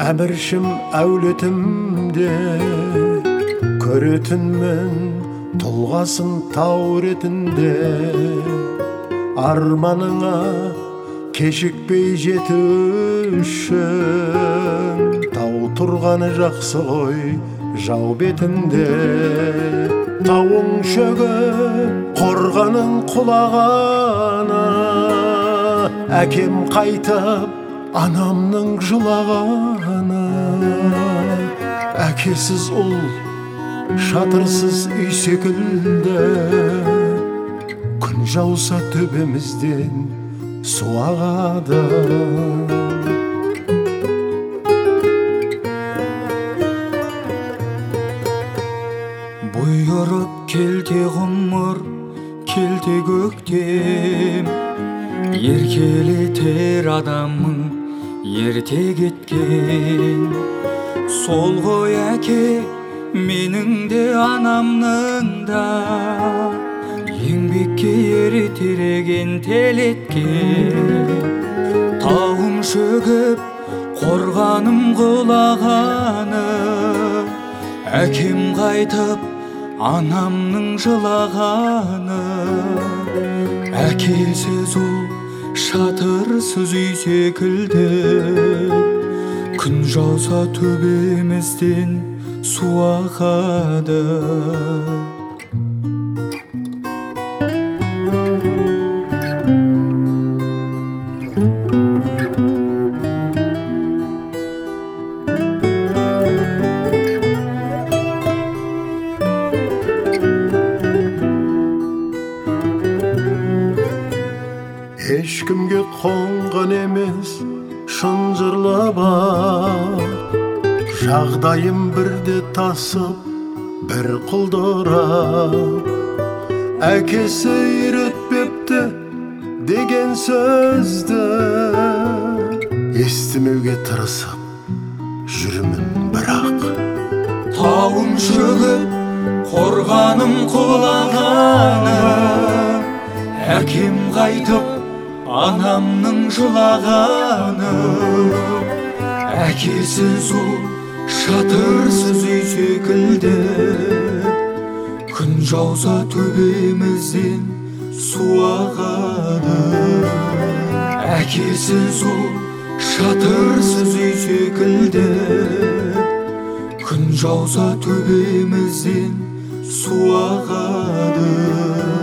әміршім әулетімде көретінмін тұлғасын тау ретінде. Арманыңа кешікпей жету үшін тау тұрғаны жақсы ғой жау бетінде. Тауың шөгіп қорғаның құлағаны, әкем қайтып анамның жылағаны. Әкесіз ұл шатырсыз үй секілді, күн жауса төбемізден су ағады. Бұйырып келте ғұмыр, келте көктем, еркелетер адамың ерте кеткен. Сол ғой әке, менің де анамның да, еңбекке ертереген телеткен. Тауым шөгіп қорғаным құлағаны, әкем қайтып анамның жылағаны. Әкесіз ұл шатырсыз үй секілді, күн жауса төбемізден су ағады. Ешкімге қонған емес шын жырлы бар, жағдайым бірде тасып бір құлдырап. Әкесі үйретпепті деген сөзді естімеуге тырысып жүрмін бірақ. Тауым шөгіп қорғаным құлағаны, әкем қайтып анамның жылағаны. Әкесіз ұл шатырсыз үй секілді, күн жауса төбемізден су ағады. Әкесіз ұл шатырсыз үй секілді, күн жауса төбемізден су ағады.